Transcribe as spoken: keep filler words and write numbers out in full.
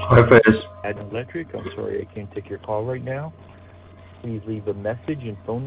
Bye, Fez. Ad Electric, I'm sorry I can't take your call right now. Please leave a message and phone